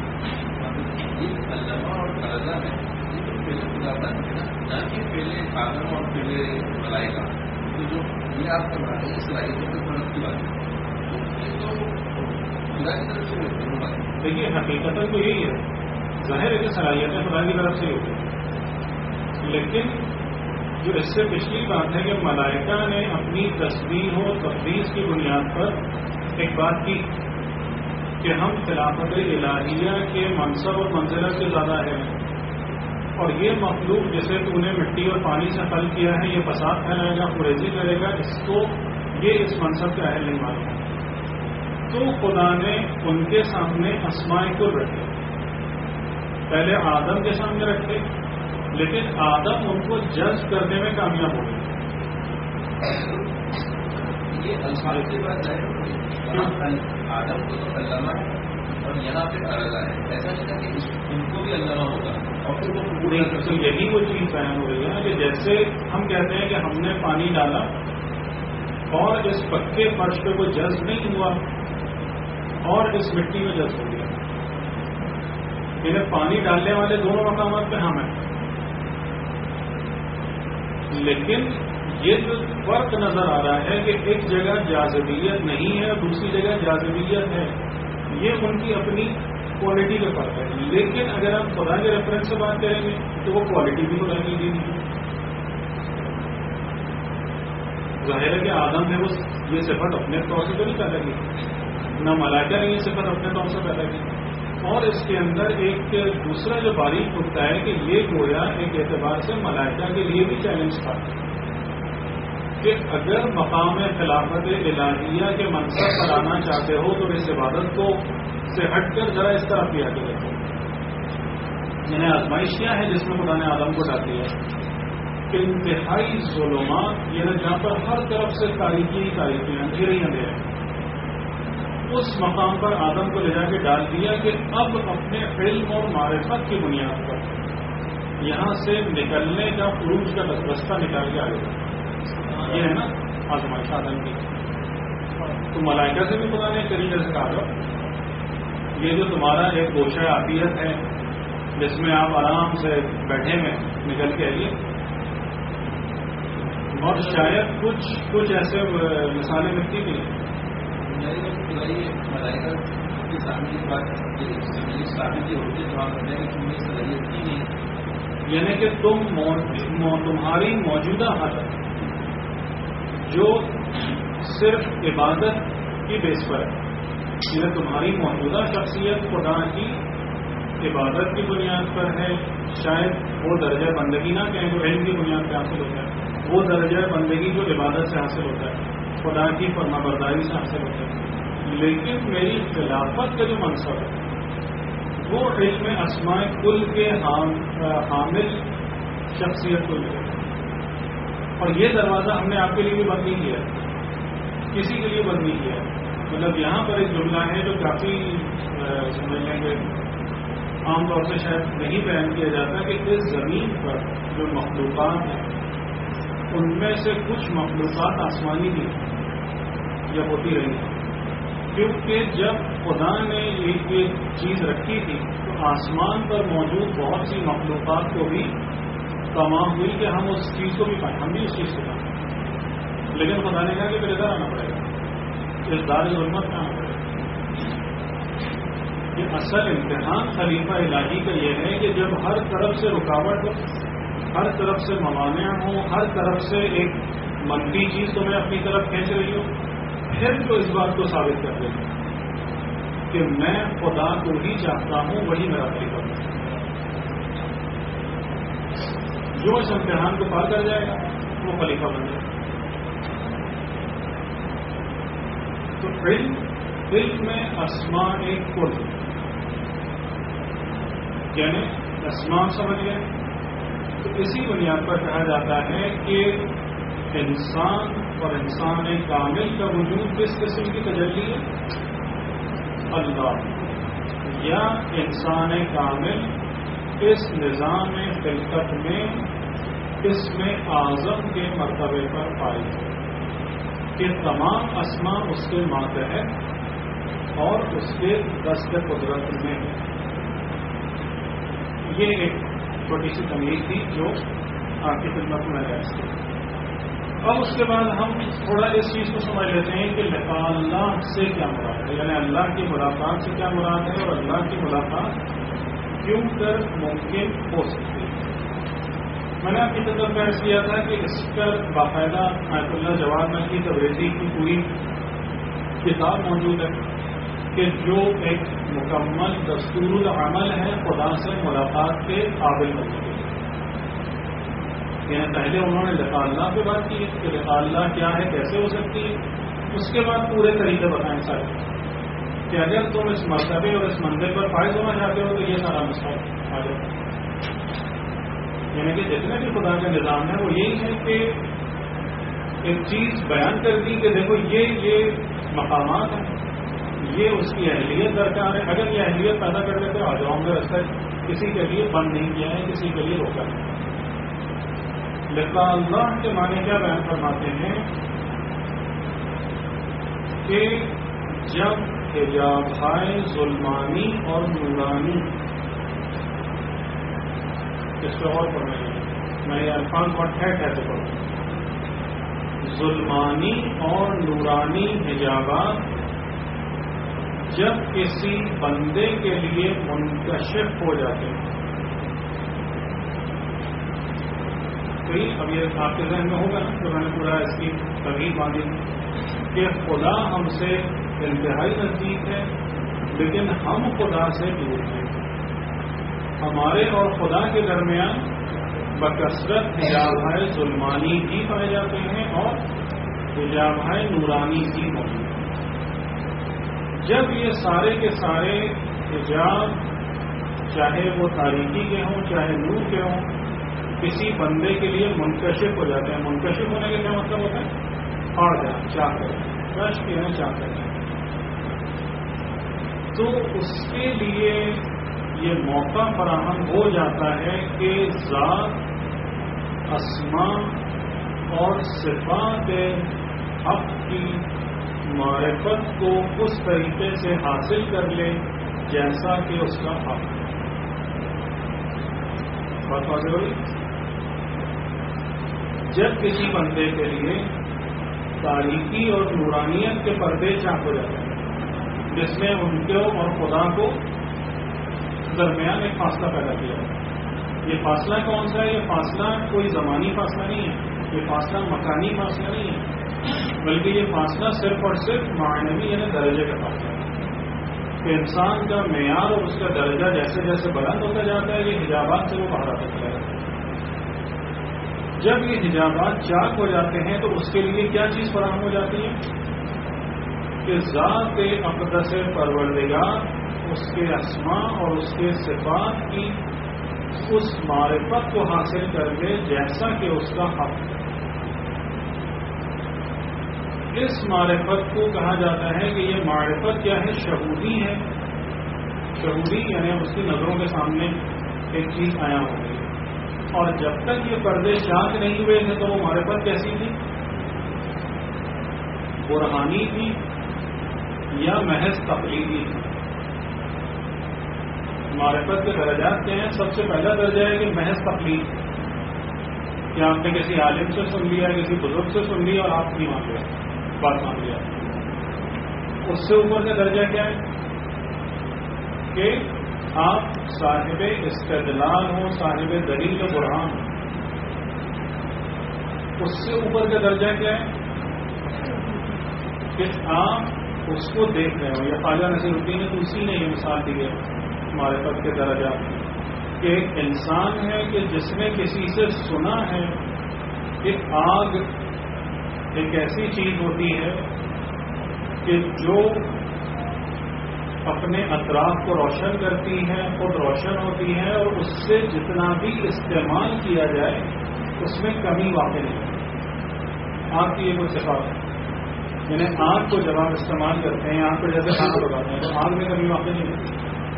علامہ اور عرضہ ہے، یہ تو پہلے خدا بات ہے نہ کہ پہلے آدم اور پہلے ملائکہ، تو جو یہ آپ کر رہا ہے اس صلاحیتوں کے فرق کی بات ہے، یہ تو خدا کی طرف سے ہوتی ہے۔ دیکھیے حقیقت تو یہی ہے، ظاہر ہے کہ صلاحیتیں خدا کی طرف سے ہی ہوتی ہیں، لیکن جو اس سے پچھلی بات ہے کہ ملائکہ نے اپنی تسبیح و تقدیس کی بنیاد پر ایک بات کی کہ ہم خلافت الہیہ کے منصب اور منزلت سے زیادہ ہیں، اور یہ مخلوق جسے تو نے مٹی اور پانی سے خلق کیا ہے، یہ فساد پھیلائے گا، فریضی کرے گا، اس کو یہ اس منصب کا اہل نہیں مانتا۔ تو خدا نے ان کے سامنے اسماء کو رکھے، پہلے آدم کے سامنے رکھے، لیکن آدم ان کو جذب کرنے میں کامیاب ہو گئے۔ یہ الفاظ کی بات ہے، آدم کو تو علامہ ہے اور یہاں پہ عرضہ ہے، ایسا نہیں تھا کہ ان کو بھی علامہ ہوگا اور پھر وہ پورے تو یہی وہ چیز بیان ہو رہی ہے کہ جیسے ہم کہتے ہیں کہ ہم نے پانی ڈالا اور اس پکے فرش پہ وہ جذب نہیں ہوا اور اس مٹی میں جذب ہو گیا، یعنی پانی ڈالنے والے دونوں مقامات پہ ہم ہیں، لیکن یہ جو فرق نظر آ رہا ہے کہ ایک جگہ جاذبیت نہیں ہے، دوسری جگہ جاذبیت ہے، یہ ان کی اپنی کوالٹی کا فرق ہے۔ لیکن اگر آپ خدا کے ریفرنس سے بات کریں گے تو وہ کوالٹی بھی خدا کی دی نہیں۔ ظاہر ہے کہ آدم نے وہ یہ صفت اپنے طور سے تو نہیں پیدا کی، نہ ملائکہ نے یہ صفت اپنے طور سے پیدا کی۔ اور اس کے اندر ایک دوسرا جو باریک ہوتا ہے کہ یہ گویا ایک اعتبار سے ملائکہ کے لیے بھی چیلنج تھا کہ اگر مقام خلافت الہیہ کے منصب پر آنا چاہتے ہو تو اس عبادت کو سے ہٹ کر ذرا اس طرف بھی آگے رکھو۔ یعنی آزمائشیاں ہیں جس میں خدا نے آدم کو ڈال دیا، انتہائی ظلمات، یعنی جہاں پر ہر طرف سے تاریکی تاریکی اندھیرے ہی اندھیرے، اس مقام پر آدم کو لے جا کے ڈال دیا کہ اب اپنے علم اور معرفت کی بنیاد پر یہاں سے نکلنے کا عروج کا رستہ نکال کے آگے بڑھا۔ یہ ہے نا آزمائش آدم کی۔ تو ملائکہ سے بھی خدا نے ایک طریقے سے کہا یہ جو تمہارا ایک گوشہ عافیت ہے جس میں آپ آرام سے بیٹھے میں نکل کے آئیے، اور شاید کچھ کچھ ایسے مثالیں ملتی بھی ہیں۔ ملائکہ کے سامنے بات ثابت یہ ہوتی ہے تو آپ بتائیں کہ تمہیں صلاحیت کی نہیں، یعنی کہ تم تمہاری موجودہ حالت جو صرف عبادت کی بیس پر ہے، یعنی تمہاری موجودہ شخصیت خدا کی عبادت کی بنیاد پر ہے، شاید وہ درجہ بندگی نہ کہیں جو علم کی بنیاد پہ حاصل ہوتا ہے، وہ درجہ بندگی جو عبادت سے حاصل ہوتا ہے، خدا کی فرما برداری سے حاصل ہوتا ہے، لیکن میری خلافت کا جو منصب ہے وہ علم اسماء کل کے حامل شخصیت کو لے، اور یہ دروازہ ہم نے آپ کے لیے بھی بند نہیں کیا، کسی کے لیے بند نہیں کیا۔ مطلب یہاں پر ایک جملہ ہے جو کافی سمجھ لیں گے عام طور سے شاید نہیں بیان کیا جاتا کہ اس زمین پر جو مخلوقات ہیں ان میں سے کچھ مخلوقات آسمانی بھی یا ہوتی رہی ہیں، کیونکہ جب خدا نے یہ چیز رکھی تھی تو آسمان پر موجود بہت سی مخلوقات کو بھی تمام ہوئی کہ ہم اس چیز کو بھی پائیں، ہم بھی اس چیز کو پائیں، لیکن خدا نے کہا کہ پھر ادھر آنا پڑے گا، اس دار ظلمت میں آنا پڑے گا۔ یہ اصل امتحان خلیفہ الہی کا یہ ہے کہ جب ہر طرف سے رکاوٹ ہو، ہر طرف سے موانع ہوں، ہر طرف سے ایک منفی چیز تمہیں اپنی طرف کھینچ رہی ہو، پھر جو اس بات کو ثابت کر دے کہ میں خدا کو ہی چاہتا ہوں، وہی میرا خلیفہ ہے۔ جو اس امتحان کو پار کر جائے گا وہ خلیفہ بن جائے گا۔ تو علم علم میں اسماء ایک کل، یعنی اسماء سمجھ گئے، تو اسی بنیاد پر کہا جاتا ہے کہ انسان اور انسان کامل کا وجود کس قسم کی تجلی ہے؟ اللہ، یا انسان کامل اس نظام خلقت میں اسم اعظم کے مرتبے پر پائی ہے کہ تمام اسماء اس کے ماتحت اور اس کے دست قدرت میں ہے۔ یہ ایک چھوٹی سی تمیز تھی جو آپ کی خدمت میں ہے۔ اب اس کے بعد ہم تھوڑا اس چیز کو سمجھ لیتے ہیں کہ لقاء اللہ سے کیا مراد ہے، یعنی اللہ کی ملاقات سے کیا مراد ہے اور اللہ کی ملاقات کیوں کر ممکن ہو سکتی ہے۔ میں نے آپ کی خدمت میں عرض کیا تھا کہ اس پر باقاعدہ آیت اللہ جواد میں کی تبریزی کی پوری کتاب موجود ہے کہ جو ایک مکمل دستور العمل ہے خدا سے ملاقات کے قابل ہونے کے لیے۔ یعنی پہلے انہوں نے لقاء اللہ پہ بات کی کہ لقاء اللہ کیا ہے، کیسے ہو سکتی ہے، اس کے بعد پورے طریقے بتائیں سارے کہ اگر تم اس مرتبے اور اس منزل پر فائز ہونا چاہتے ہو تو یہ سارا مسئلہ آ جائے۔ یعنی کہ جتنے بھی خدا کا نظام ہے وہ یہی ہے کہ ایک چیز بیان کر دی کہ دیکھو یہ یہ مقامات ہیں، یہ اس کی اہلیت درکار ہے، اگر یہ اہلیت پیدا کر دیتے تو آ جاؤ گے، رستہ کسی کے لیے بند نہیں کیا ہے، کسی کے لیے روکا نہیں۔ لقاء اللہ کے معنی کیا بیان فرماتے ہیں کہ جب حجابائے ظلمانی اور نورانی، اس پہ اور پڑھنا ہے، میں یہ الفاظ بہت ٹھہر ٹھہر سے پڑھوں، ظلمانی اور نورانی حجابات جب کسی بندے کے لیے منکشف ہو جاتے ہیں، اب یہ آپ کے ذہن میں ہوگا نا تو میں نے پورا اس کی ترغیب باندھی کہ خدا ہم سے انتہائی نزدیک ہے لیکن ہم خدا سے دور ہیں، ہمارے اور خدا کے درمیان بکثرت حجابائے ظلمانی بھی پائے جاتے ہیں اور حجابائے نورانی بھی موجود ہیں۔ جب یہ سارے کے سارے حجاب چاہے وہ تاریکی کے ہوں چاہے نور کے ہوں کسی بندے کے لیے منکشف ہو جاتے ہیں، منکشف ہونے کا کیا مطلب ہوتا ہے؟ پھاڑ جائیں، چاہ کر کش کے ہیں، چاہ کر تو اس کے لیے یہ موقع فراہم ہو جاتا ہے کہ ذات، اسماء اور صفات حق کی معرفت کو اس طریقے سے حاصل کر لے جیسا کہ اس کا حق۔ بات واضح ہوئی؟ جب کسی بندے کے لیے تاریکی اور نورانیت کے پردے چاک ہو جاتے ہیں جس نے ان کو اور خدا کو درمیان ایک فاصلہ پیدا کیا ہے، یہ فاصلہ کون سا ہے؟ یہ فاصلہ کوئی زمانی فاصلہ نہیں ہے، یہ فاصلہ مکانی فاصلہ نہیں ہے، بلکہ یہ فاصلہ صرف اور صرف معنوی یعنی درجے کا فاصلہ ہے کہ انسان کا معیار اور اس کا درجہ جیسے جیسے بلند ہوتا جاتا ہے یہ حجابات سے وہ باہر آتا چلا جاتا ہے۔ جب یہ حجابات چاک ہو جاتے ہیں تو اس کے لیے کیا چیز فراہم ہو جاتی ہے کہ ذات اقدس پروردگار اس کے اسماء اور اس کے صفات کی اس معرفت کو حاصل کر لے جیسا کہ اس کا حق ہے۔ اس معرفت کو کہا جاتا ہے کہ یہ معرفت کیا ہے؟ شہودی ہے، شعوری یعنی اس کی نظروں کے سامنے ایک چیز آیا ہو گئی، اور جب تک یہ پردے چاک نہیں ہوئے تھے تو وہ معرفت کیسی تھی؟ برہانی تھی یا محض تقلیدی تھی؟ معرفت کے درجات کیا ہیں؟ سب سے پہلا درجہ ہے کہ محض تقلید، کہ آپ نے کسی عالم سے سن لیا، کسی بزرگ سے سن لیا اور آپ نہیں مان لیا، بات مان لیا۔ اس سے اوپر کا درجہ کیا ہے کہ آپ صاحب استدلال ہوں، صاحب دلیل و برہان۔ اس سے اوپر کا درجہ کیا ہے کہ آپ اس کو دیکھ رہے ہو۔ یہ خواجہ نصیر الدین طوسی نے یہ مثال دی ہے معرفت کے درجات میں، کہ ایک انسان ہے کہ جس نے کسی سے سنا ہے کہ آگ ایک ایسی چیز ہوتی ہے کہ جو اپنے اطراف کو روشن کرتی ہے، خود روشن ہوتی ہے، اور اس سے جتنا بھی استعمال کیا جائے اس میں کمی واقع نہیں ہے۔ آگ کی یہ کوئی صفات ہے، یعنی آگ کو جب آپ استعمال کرتے ہیں، آگ کو جیسے کھانا پکاتے ہیں تو آگ میں کمی واقع نہیں ہوتی۔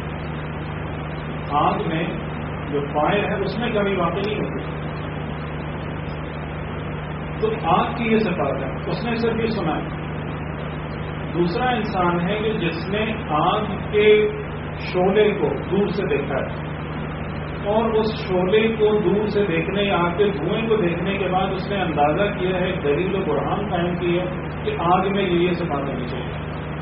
آگ میں جو فائر ہے اس میں کمی واقع نہیں ہوتی۔ تو آگ کی یہ صفات ہے، اس نے صرف یہ سنا ہے۔ دوسرا انسان ہے کہ جس نے آگ کے شعلے کو دور سے دیکھا ہے، اور اس شعلے کو دور سے دیکھنے، آگ کے دھوئیں کو دیکھنے کے بعد اس نے اندازہ کیا ہے، دلیل و برہان قائم کی ہے کہ آگ میں یہ یہ صفات ہونی چاہیے۔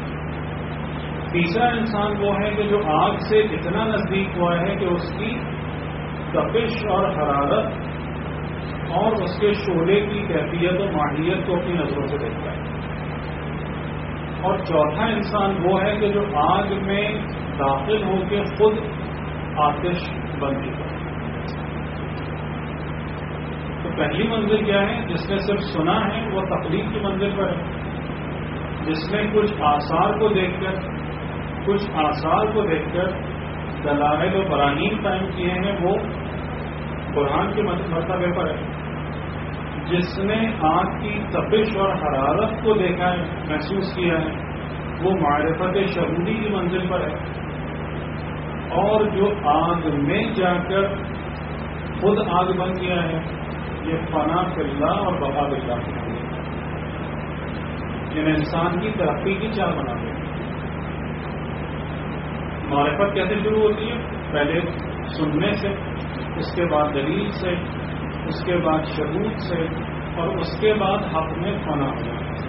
تیسرا انسان وہ ہے کہ جو آگ سے اتنا نزدیک ہوا ہے کہ اس کی تپش اور حرارت اور اس کے شعلے کی کیفیت و ماہیت کو اپنی نظروں سے دیکھتا ہے۔ اور چوتھا انسان وہ ہے کہ جو آگ میں داخل ہو کے خود آتش بن چکا ہے۔ تو پہلی منزل کیا ہے؟ جس نے صرف سنا ہے وہ تقلید کی منزل پر ہے، جس نے کچھ آثار کو دیکھ کر کچھ آثار کو دیکھ کر دلائل و براہین قائم کیے ہیں وہ قرآن کے مرتبے پر ہے، جس نے آگ کی تپش اور حرارت کو دیکھا ہے، محسوس کیا ہے، وہ معرفت شہودی کی منزل پر ہے، اور جو آگ میں جا کر خود آگ بن گیا ہے یہ فنا فی اللہ اور بقا باللہ کی منزل ہے، جنہیں انسان کی ترقی کی چال بنا دے۔ معرفت کیسے شروع ہوتی ہے؟ پہلے سننے سے، اس کے بعد دلیل سے، اس کے بعد شہود سے، اور اس کے بعد حق میں فنا ہو جاتا ہے۔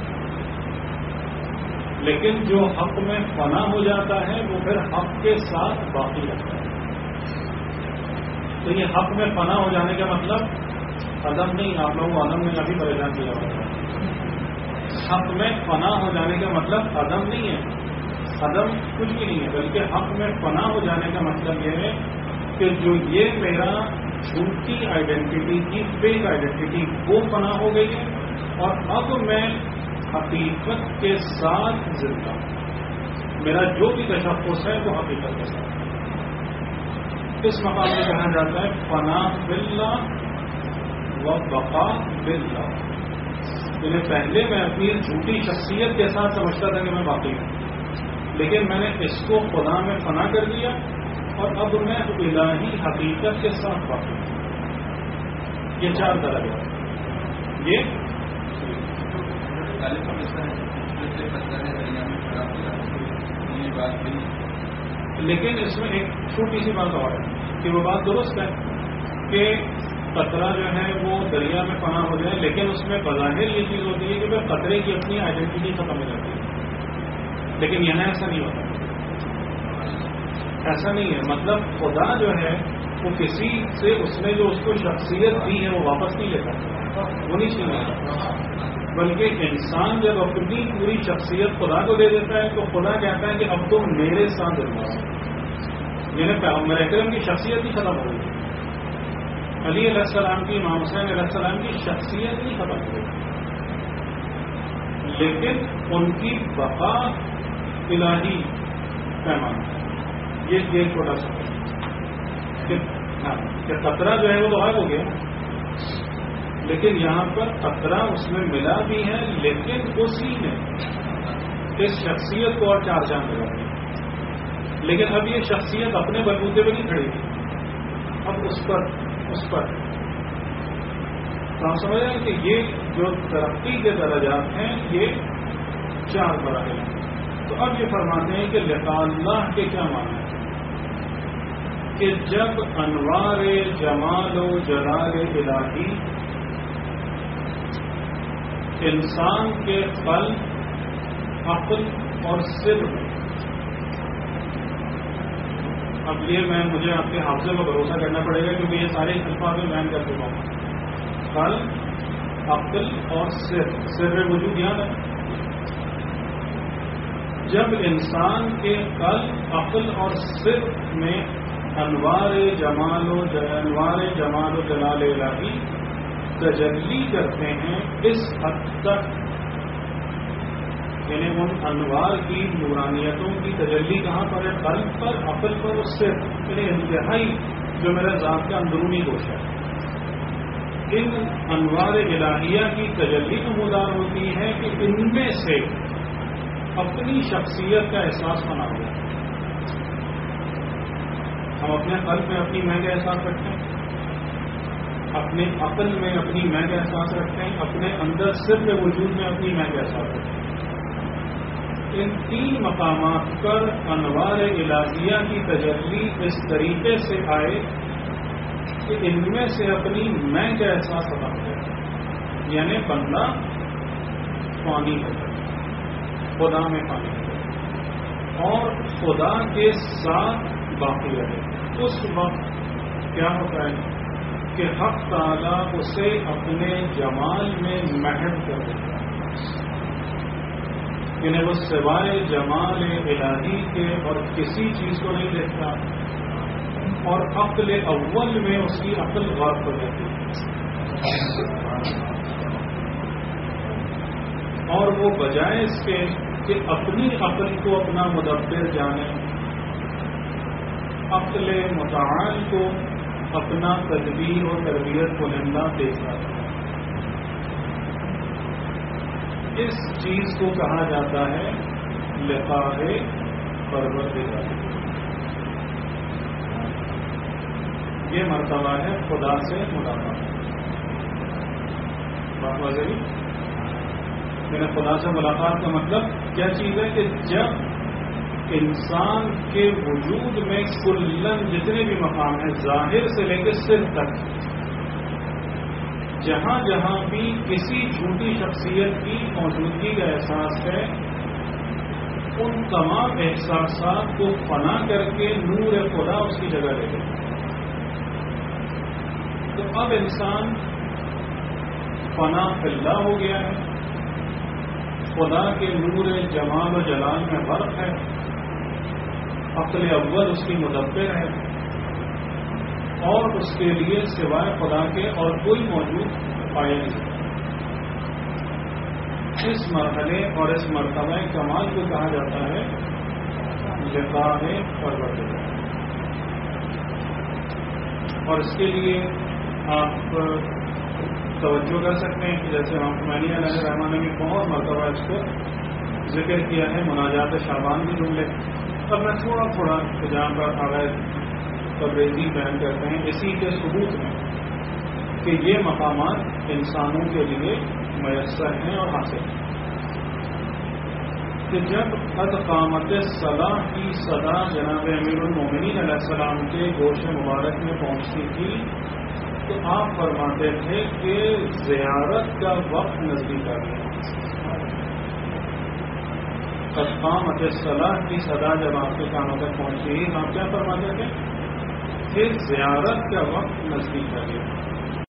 لیکن جو حق میں فنا ہو جاتا ہے وہ پھر حق کے ساتھ باقی رہتا ہے۔ تو یہ حق میں فنا ہو جانے کا مطلب عدم نہیں، آپ لوگوں کو عدم میں ابھی پریشان کیا ہوتا ہے۔ حق میں فنا ہو جانے کا مطلب عدم نہیں ہے، عدم کچھ بھی نہیں ہے، بلکہ حق میں فنا ہو جانے کا مطلب یہ ہے کہ جو یہ میرا جھوٹی آئیڈینٹی تھی، فیک آئیڈینٹی، وہ فنا ہو گئی ہے، اور اب میں حقیقت کے ساتھ زندہ ہوں۔ میرا جو بھی تشخص ہے وہ حقیقت کے ساتھ۔ اس مقام میں کہا جاتا ہے فنا باللہ و بقا باللہ، یعنی پہلے میں اپنی جھوٹی شخصیت کے ساتھ سمجھتا تھا کہ میں باقی ہوں، لیکن میں نے اس کو خدا میں فنا کر دیا، اور اب میں الہی حقیقت کے ساتھ باقی ہوں۔ یہ چار درجہ ہے۔ یہ لیکن اس میں ایک چھوٹی سی بات اور ہے کہ وہ بات درست ہے کہ قطرہ جو ہے وہ دریا میں فنا ہو جائے، لیکن اس میں بظاہر یہ چیز ہوتی ہے کہ وہ قطرے کی اپنی آئیڈینٹی ختم ہو جاتی ہے، لیکن یہاں ایسا نہیں ہوتا، ایسا نہیں ہے۔ مطلب خدا جو ہے وہ کسی سے اس نے جو اس کو شخصیت دی ہے وہ واپس نہیں لیتا، وہ نہیں چھینتا، بلکہ انسان جب اپنی پوری شخصیت خدا کو دے دیتا ہے تو خدا کہتا ہے کہ اب تم میرے ساتھ رہو، یعنی پیغمبر اکرم کی شخصیت ہی ختم ہو گئی، علی علیہ السلام کی، امام حسین علیہ السلام کی شخصیت ہی ختم ہو گئی، لیکن ان کی بقا الہی پیمانہ۔ یہ ایک چھوٹا سا کہ قطرہ جو ہے وہ تو غائب ہو گیا، لیکن یہاں پر قطرہ اس میں ملا بھی ہے، لیکن اسی نے اس شخصیت کو اور چار چاند لگا دیا۔ لیکن اب یہ شخصیت اپنے بلبوتے پہ نہیں کھڑی تھی، اب اس پر اس پر تو ہم سمجھ رہے ہیں کہ یہ جو ترقی کے درجات ہیں یہ چار مراحل ہیں۔ تو اب یہ فرماتے ہیں کہ لقاء اللہ کے کیا معنی ہے کہ جب انوار جمال و جلال الہی انسان کے قلب، عقل اور سر میں، اب یہ میں مجھے آپ کے حافظے پر بھروسہ کرنا پڑے گا کیونکہ یہ سارے الفاظ میں بیان کر چکا ہوں، قلب، عقل اور سر، سر وجود یاد ہے، جب انسان کے قلب، عقل اور سر میں انوار جمال و انوار جمال و جلال الہی تجلی کرتے ہیں اس حد تک، یعنی ان انوار کی نورانیتوں کی تجلی کہاں پر ہے؟ قلب پر، عقل پر اور سر، یعنی انتہائی جو میرا ذات کا اندرونی گوشہ ہے، ان انوار الہیہ کی تجلی نمودار ہوتی ہے کہ ان میں سے اپنی شخصیت کا احساس بنا ہوا ہے۔ ہم اپنے قلب میں اپنی میں کا احساس رکھتے ہیں، اپنے عقل میں اپنی میں کا احساس رکھتے ہیں، اپنے اندر سر وجود میں اپنی میں کا احساس رکھتے ہیں۔ ان تین مقامات پر انوار الہیہ کی تجلی اس طریقے سے آئے کہ ان میں سے اپنی میں کا احساس ہوتا ہے، یعنی بندہ پانی ہوتا ہے، خدا میں پانی ہوتا ہے اور خدا کے ساتھ باقی رہے۔ اس وقت کیا ہوتا ہے کہ حق تعالیٰ اسے اپنے جمال میں محب کر دیتا ہے، یعنی وہ سوائے جمال الہی کے اور کسی چیز کو نہیں دیکھتا، اور عقل اول میں اس کی عقل غائب ہو جاتی ہے، اور وہ بجائے اس کے کہ اپنی عقل کو اپنا مدبر جانے، عقل متعال کو اپنا تدبیر و تربیت کنندہ دیکھتا ہے۔ اس چیز کو کہا جاتا ہے لقاء پروردگار۔ یہ مرتبہ ہے خدا سے ملاقات۔ بات واضح ہے؟ یعنی خدا سے ملاقات کا مطلب کیا چیز ہے کہ جب انسان کے وجود میں کلن جتنے بھی مقام ہیں، ظاہر سے لے کے سر تک، جہاں جہاں بھی کسی جھوٹی شخصیت کی موجودگی کا احساس ہے، ان تمام احساسات کو فنا کر کے نور خدا اس کی جگہ لے گئے۔ تو اب انسان فنا فی اللہ ہو گیا ہے، خدا کے نور جمال و جلال میں غرق ہے، عقل اول اس کی مدبر ہے، اور اس کے لیے سوائے خدا کے اور کوئی موجود پایا نہیں۔ اس مرحلے اور اس مرتبہ کمال کو کہا جاتا ہے لقاء پروردگار۔ اور اس کے لیے آپ توجہ کر سکتے ہیں کہ جیسے ہم خمینی علیہ الرحمٰن نے بھی بہت مرتبہ اس کو ذکر کیا ہے، مناجات شعبان کے جملے۔ اب میں تھوڑا تھوڑا جہاں پر آغاز تبریزی بیان کرتے ہیں اسی کے ثبوت میں کہ یہ مقامات انسانوں کے لیے میسر ہیں اور حاصل ہیں کہ جب قد قامت صلاح کی صدا جناب امیر المومنین علیہ السلام کے گوش مبارک میں پہنچتی تھی تو آپ فرماتے تھے کہ زیارت کا وقت نزدیک آ گیا۔ قد قامت صلاح کی صدا جب آپ کے کانوں تک پہنچی آپ کیا فرماتے تھے کہ زیارت کا وقت نزدیک آ گیا۔